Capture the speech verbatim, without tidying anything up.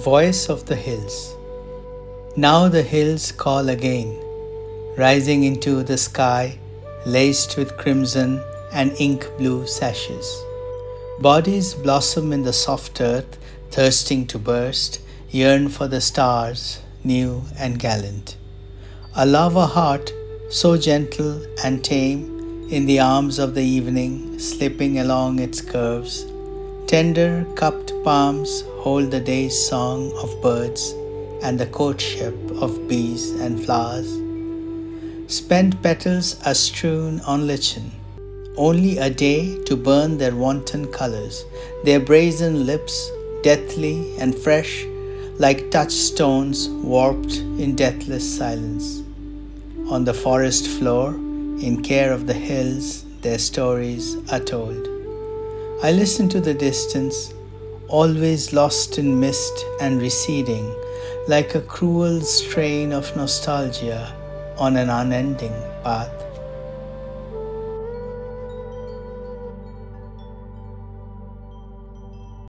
Voice of the Hills. Now the hills call again, rising into the sky, laced with crimson and ink blue sashes. Bodies blossom in the soft earth, thirsting to burst, yearn for the stars, new and gallant. A lava heart, so gentle and tame, in the arms of the evening, slipping along its curves. Tender cupped palms hold the day's song of birds and the courtship of bees and flowers. Spent petals are strewn on lichen, only a day to burn their wanton colors, their brazen lips deathly and fresh, like touchstones warped in deathless silence. On the forest floor, in care of the hills, their stories are told. I listen to the distance, always lost in mist and receding, like a cruel strain of nostalgia on an unending path.